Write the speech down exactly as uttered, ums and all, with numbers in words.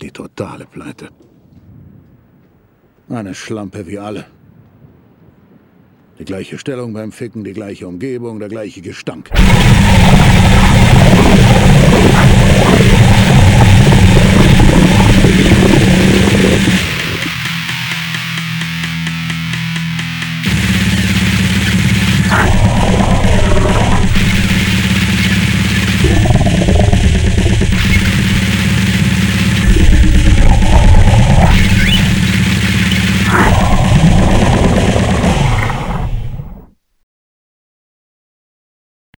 die totale Pleite. Eine Schlampe wie alle. Die gleiche Stellung beim Ficken, die gleiche Umgebung, der gleiche Gestank.